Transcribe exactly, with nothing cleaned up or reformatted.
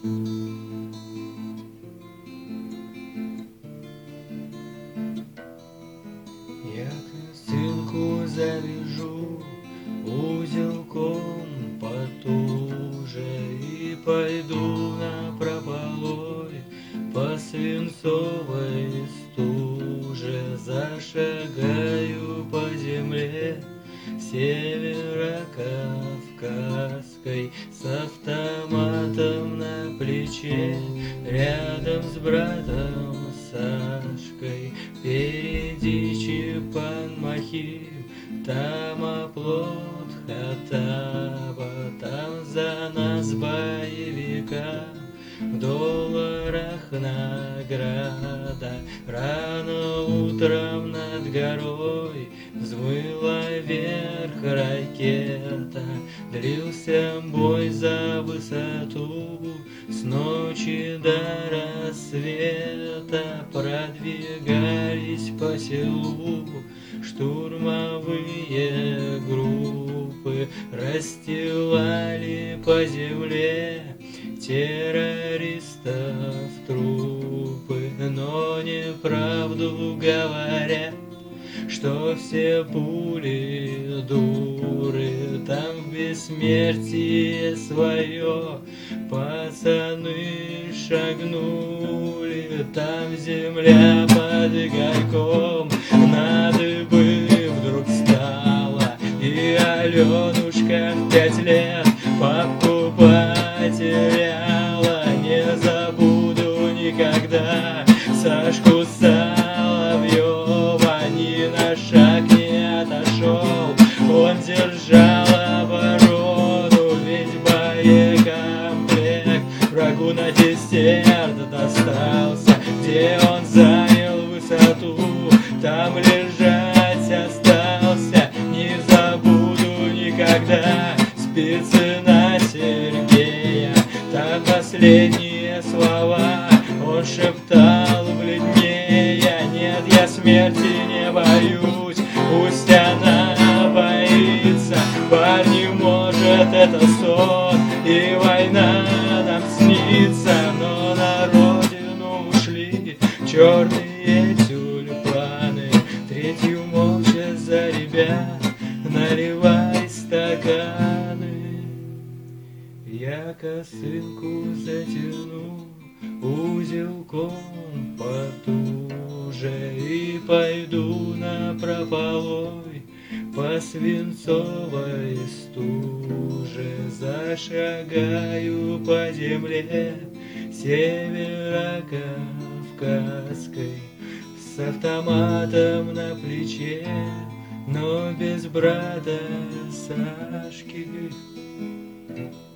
Я косынку завяжу узелком потуже и пойду напропалой по свинцовой стуже, зашагаю по земле северокавказской с автоматом на плече, рядом с братом Сашкой. Впереди Чепан Махим, там оплот Хаттаба, там за нас боевика в долларах награда. Рано утром над горой взмыла вверх ракета, длился бой за высоту с ночи до рассвета. Продвигались по селу штурмовые группы, расстилали по земле террористов трупы, но неправду говорят, что все пули дуры. Там в бессмертие свое пацаны шагнули, там земля под гайком на дыбы вдруг стала, и Аленушка в пять лет папку потеряла. Не забуду никогда Сашку Соловьева, ни на шаг не отошел, он держал оборону, ведь боекомплект врагу на десерт достался. Где он занял высоту, там лежать остался. Не забуду никогда Спицына Сергея, там последние слова он шептал бледнее: нет, я смерти не боюсь, пусть она боится. Парни, может, это сон, и война нам снится, но на родину ушли черные тюльпаны. Третью молча за ребят наливай стаканы. Я косынку затяну узелком потуже и пойду напропалой по свинцовой стуже, зашагаю по земле северокавказской с автоматом на плече, но без брата Сашки.